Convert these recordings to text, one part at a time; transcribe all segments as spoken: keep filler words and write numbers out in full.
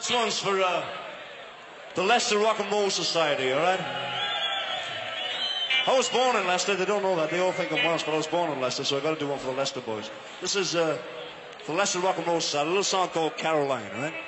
This one's for uh, the Leicester Rock and Roll Society, all right? I was born in Leicester. They don't know that. They all think I'm Welsh, but I was born in Leicester, so I got to do one for the Leicester boys. This is uh, for the Leicester Rock and Roll Society, a little song called Caroline, all right?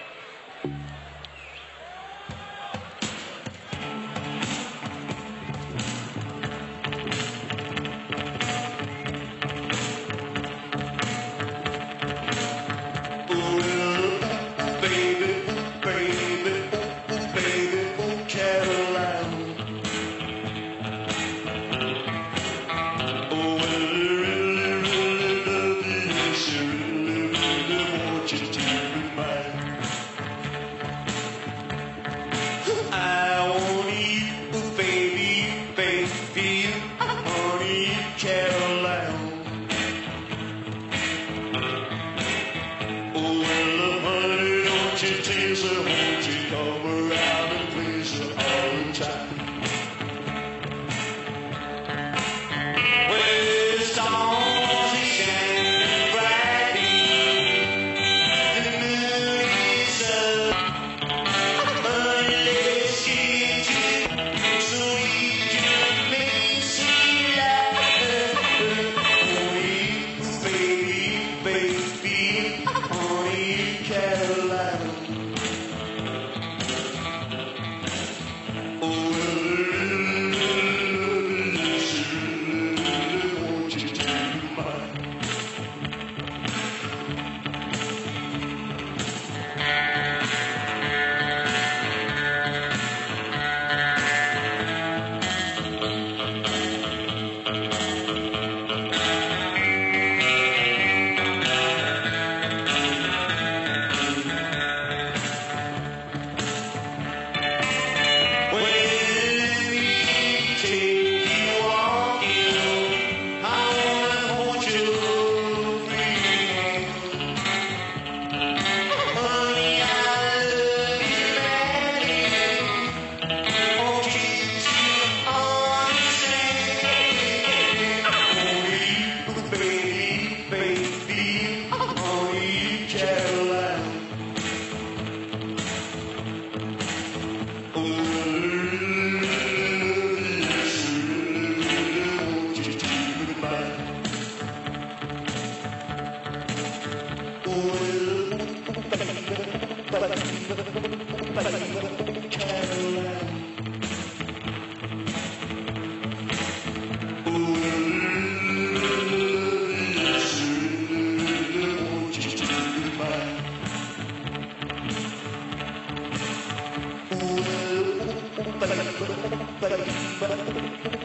But